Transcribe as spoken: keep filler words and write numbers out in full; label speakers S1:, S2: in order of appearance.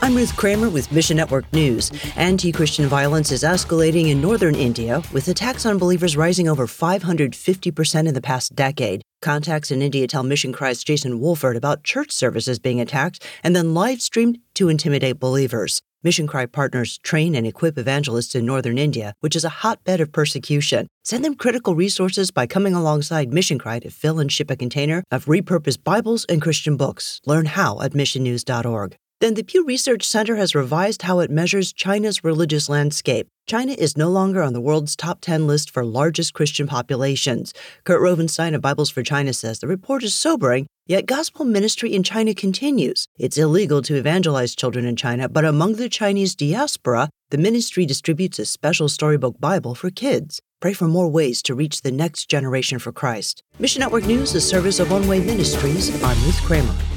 S1: I'm Ruth Kramer with Mission Network News. Anti-Christian violence is escalating in northern India, with attacks on believers rising over five hundred fifty percent in the past decade. Contacts in India tell Mission Cry's Jason Wolford about church services being attacked and then live-streamed to intimidate believers. Mission Cry partners train and equip evangelists in northern India, which is a hotbed of persecution. Send them critical resources by coming alongside Mission Cry to fill and ship a container of repurposed Bibles and Christian books. Learn how at mission news dot org. Then the Pew Research Center has revised how it measures China's religious landscape. China is no longer on the world's top ten list for largest Christian populations. Kurt Rovenstein of Bibles for China says the report is sobering, yet gospel ministry in China continues. It's illegal to evangelize children in China, but among the Chinese diaspora, the ministry distributes a special storybook Bible for kids. Pray for more ways to reach the next generation for Christ. Mission Network News, a service of One Way Ministries. I'm Ruth Kramer.